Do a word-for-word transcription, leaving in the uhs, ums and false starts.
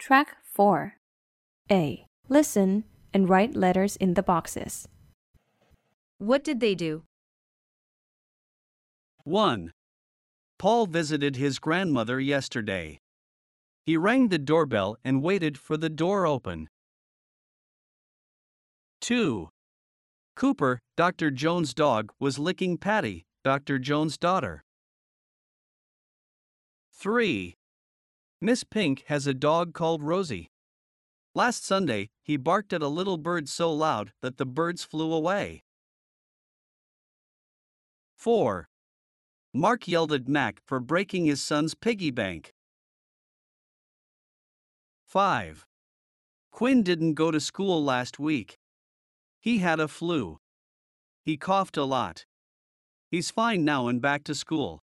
Track four. A. Listen and write letters in the boxes. What did they do? one. Paul visited his grandmother yesterday. He rang the doorbell and waited for the door open. two. Cooper, Doctor Jones' dog, was licking Patty, Doctor Jones' daughter. three. Miss Pink has a dog called Rosie. Last Sunday, he barked at a little bird so loud that the birds flew away. four. Mark yelled at Mac for breaking his son's piggy bank. five. Quinn didn't go to school last week. He had a flu. He coughed a lot. He's fine now and back to school.